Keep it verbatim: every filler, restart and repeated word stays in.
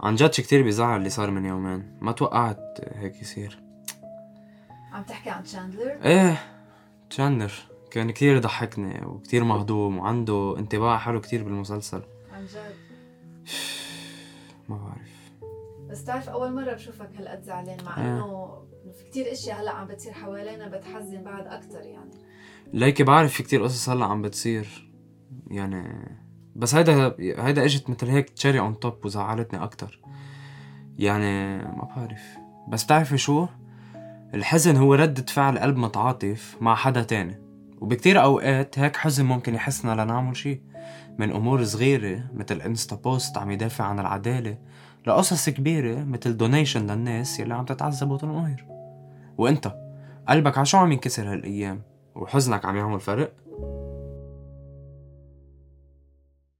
عن جد كتير بيزعل اللي صار من يومين، ما توقعت هيك يصير. عم تحكي عن تشاندلر؟ ايه، تشاندلر كان كتير يضحكني وكتير مهضوم وعنده انطباع حلو كتير بالمسلسل. عن جد ما بعرف، بس تعرف أول مرة بشوفك هالقد زعلان، مع إيه. إنه في كتير إشياء هلأ عم بتصير حوالينا بتحزن بعد أكتر يعني. ليكي بعرف في كتير قصص هلا عم بتصير يعني، بس هيدا هيدا اجت مثل هيك تشيري اون توب وزعلتني اكتر يعني. ما بعرف، بس بتعرفي شو؟ الحزن هو ردة فعل قلب متعاطف مع حدا تاني، وبكتير اوقات هيك حزن ممكن يحسنا لنعمل شي، من امور صغيرة مثل انستا بوست عم يدافع عن العدالة، لقصص كبيرة مثل دونيشن للناس يلي عم تتعذب وتنقهر. وانت قلبك عشو عم ينكسر هالايام، وحزنك عم يعمل فرق؟